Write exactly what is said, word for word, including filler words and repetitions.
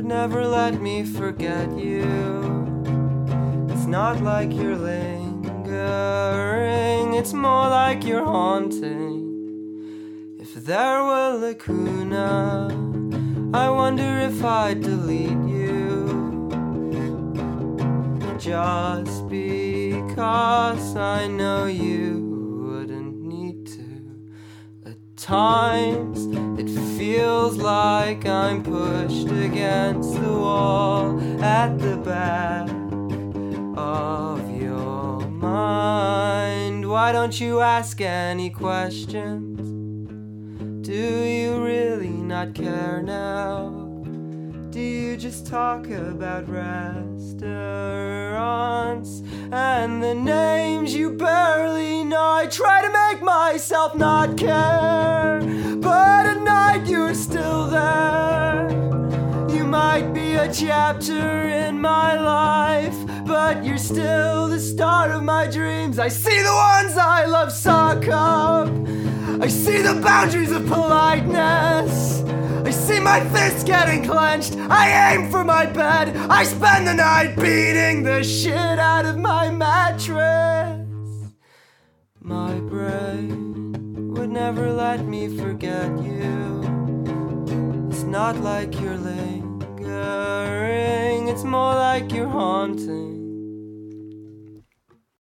never let me forget you. It's not like you're lingering, it's more like you're haunting. If there were lacuna, I wonder if I'd delete you, just because I know you wouldn't need to. At times it feels like I'm pushed against the wall at the back of your mind. Why don't you ask any questions? Do you really not care now? Do you just talk about restaurants and the names you barely know? I try to make myself not care, but at night you're still there. You might be a chapter in my life, but you're still the start of my dreams. I see the ones I love suck up, I see the boundaries of politeness, I see my fists getting clenched, I aim for my bed, I spend the night beating the shit out of my mattress. My brain would never let me forget you. It's not like you're lingering, it's more like you're haunting.